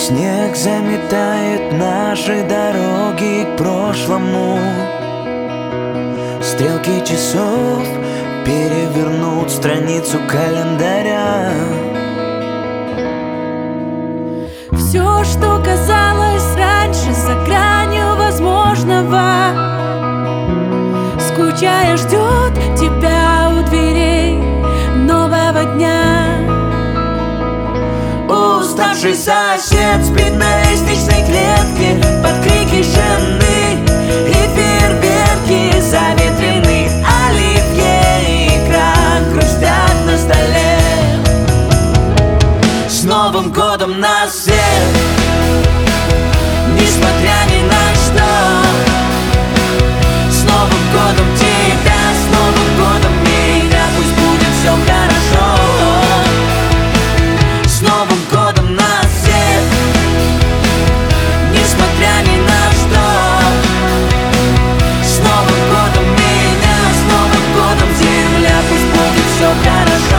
Снег заметает наши дороги к прошлому. Стрелки часов перевернут страницу календаря. Все, что казалось раньше за гранью возможного, скучая, ждет тебя у дверей нового дня. Уставший сосед спит на лестничной клетке под крики жены и фейерверки. Заветренный оливье и икра хрустят на столе. С Новым годом нас всех, несмотря ни на что. С Новым годом тебя, с Новым годом меня, пусть будет все хорошо. С Новым годом нас всех, несмотря ни на что. С Новым годом меня, с Новым годом земля, пусть будет все хорошо.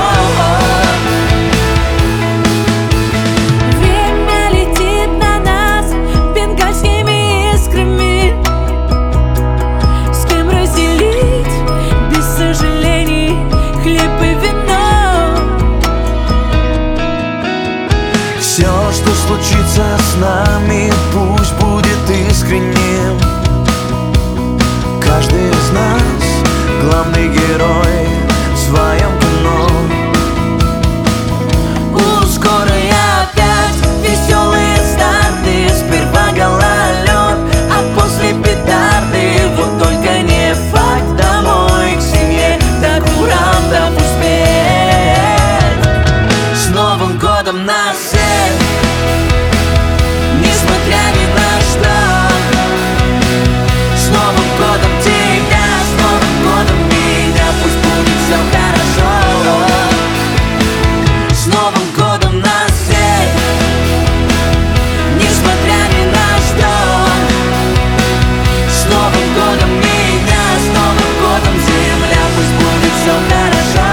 Время летит на нас бенгальскими искрами. С кем разделить без сожалений хлеб и вино? Все, что случится с нами, пусть будет искренним. Каждый из нас главный герой в своем кино. Скоро опять веселые старты. Сперва гололед, а после петарды. Вот только не факт домой к семье, да курантов успеть. С Новым годом нас всех, несмотря ни на что. С Новым годом тебя, с Новым годом меня, пусть будет все хорошо. С Новым годом нас всех, несмотря ни на что. С Новым годом меня, с Новым годом земля, пусть будет все хорошо.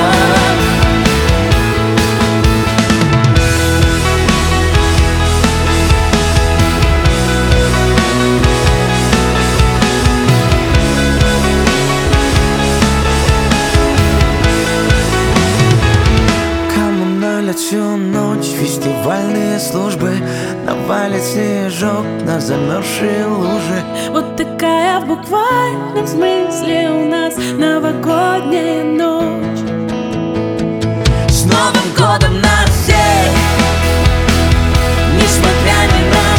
Коммуналят всю ночь, фестивальные службы. Навалит снежок на замерзшие лужи. Вот такая в буквальном смысле у нас новогодняя ночь. С Новым годом нас всех, несмотря ни на